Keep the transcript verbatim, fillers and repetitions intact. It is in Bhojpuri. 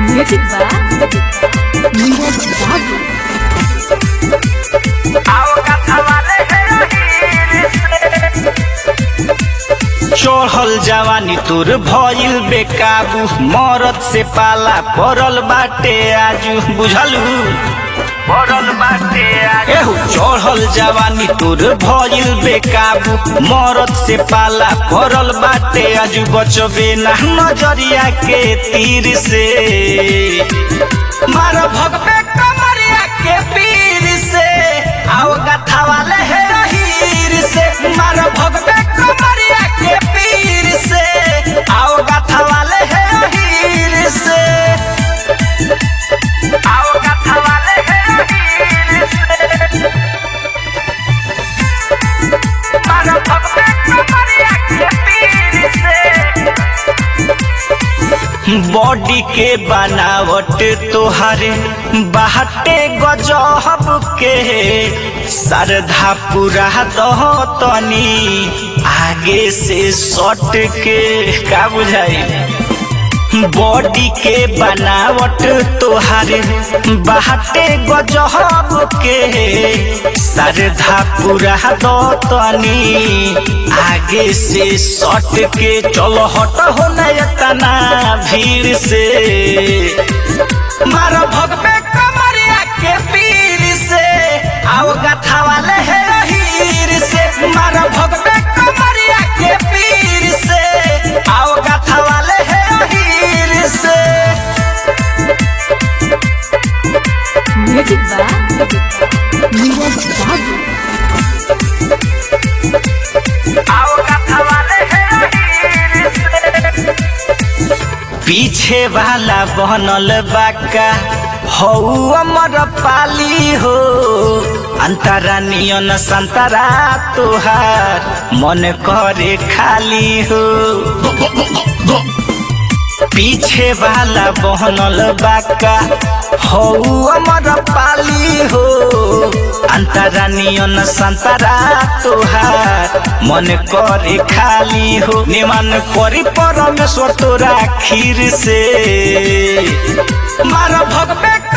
म्यूजिक बा नीरज बाबू। चढ़ल जवानी तोर भइल बेकाबू, मरद से पाला पड़ल बाटे आजू, बुझलू पड़ल बाटे आजू। एहू चढ़ल जवानी तोर भइल बेकाबू, मरद से पाला पड़ल बाटे आजू। बचबे ना नजरिया के तीर से, मारो भगवे कमरिया के पीर से, आओ गाथा वाले है हीर से। मारो भगवे कमरिया के पीर से, आओ गाथा वाले है हीर से, आओ गाथा वाले है हीर से। मारो भगवे कमरिया के पीर से। बॉडी के बनावट तोहारे बाहटे गजब के, सरधा पूरा दह तनी आगे से सट के, का बुझाई। बॉडी के बनावट तोहारे बाहटे गजब के, सरधा पूरा दह तनी आगे से सट के। चलो हट हो नयतना भीड़ से, मारो भगवे कमरिया के पीर से, आओ गाथा वाले है हीर से। मारो भगवे कमरिया के पीर से, आओ गाथा वाले है हीर से। म्यूजिक बा नीरज बाबू। आओ गाथा वाले है हीर से। पीछे वाला बनल बाका हौ अमर पाली हो, अंतरा नियन संतरा तोहार मन करे खाली हो। पीछे वाला बनल बाका हौ अमर पाली हो, अंतरा नियन संतरा तोहार मन करे खाली हो। निमन करी परमेश्वर तोरा खीर से, मारो भगवे